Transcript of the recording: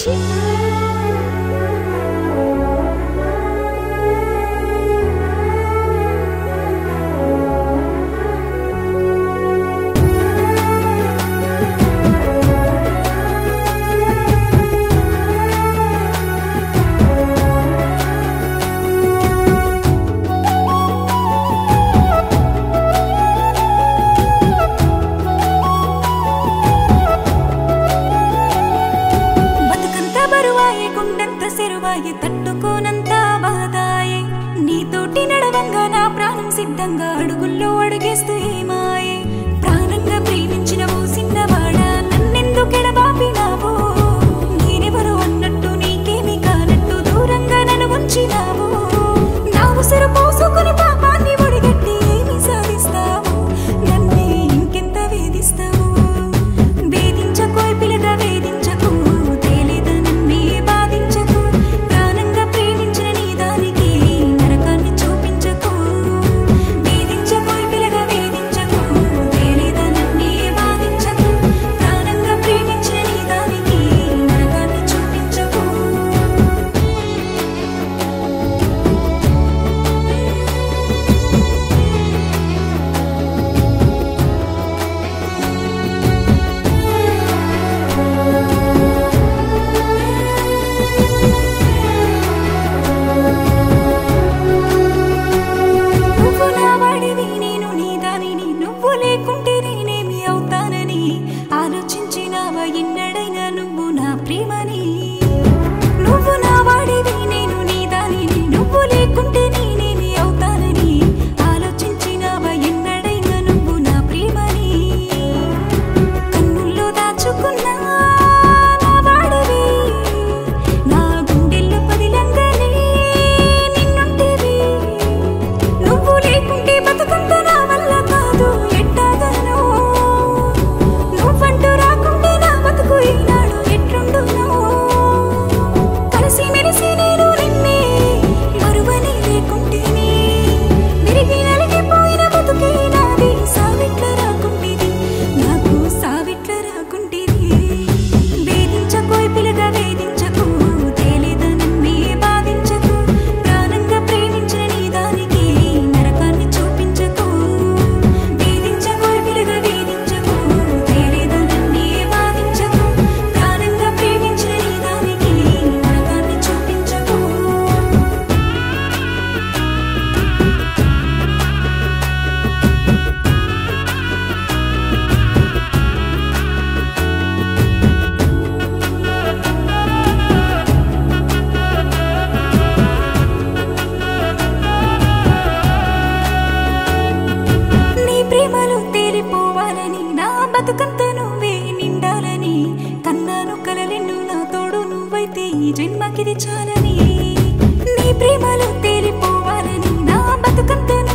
ఛీ తట్టుకోనంత బాధాయే నీతోటి నడవంగా నా ప్రాణం సిద్ధంగా అడుగుల్లో అడుగేస్తూ ఏమాయే ప్రాణంగా ప్రేమించినవో సిన్నవాడా నన్నెందుకెడబాపినావో నేనెవరు అన్నట్టు నీకేమి కానట్టు దూరంగా నన్ను ఉంచినావు నా ఉసురు పోసుకుని పాపాన్ని ఒడిగట్టి ఏమి సాధిస్తావు నన్నే ఇంకెంత వేధిస్తావు వేధించకోయ్ పిల్లగా వేధించకు ఆలోచించినావా ఎన్నడైనా నువ్వు నా ప్రేమని నువ్వు నా వాడివి నేను నీ దానిని నువ్వు లేకుంటే నేనేమి అవుతానని ఆలోచించినావా ఎన్నడైనా నువ్వు నా ప్రేమని కన్నుల్లో దాచుకున్నా నా వాడివి నా గుండెల్లో పదిలంగానే నిన్నుంటేవి నువ్వు లేకుంటే బతుకంతా నా వల్ల కాదు ఎట్టాగను నువ్వంటూ రాకుంటే నా బతుకు ఈనాడు ఎట్లుండునో కలిసి మెలిసి నేను నిన్నే మరువని లేకుంటేనే విరిగి నలిగిపోయిన బతుకే నాది సావిట్ల రాకుంటేది నాకు సావిట్ల రాకుంటేది వేధించకోయ్ పిల్లగా వేధించకు తేలేదా నన్నే బాధించకు ప్రాణంగా ప్రేమించిన నీ దానికి నరకాన్ని చూపించకు వేధించకోయ్ పిల్లగా వేధించకు తేలేదా నన్నే బాధించకు ప్రాణంగా ప్రేమించిన నీ దానికి నరకాన్ని చూపించకు నీ ప్రేమలో తేలిపోవాలని నా బతుకంతా నువ్వే నిండాలని కన్నాను కలలెన్ను నా తోడు నువ్వైతే ఈ జన్మకిది చాలని నీ ప్రేమలో తేలిపోవాలని నా బతుకంతా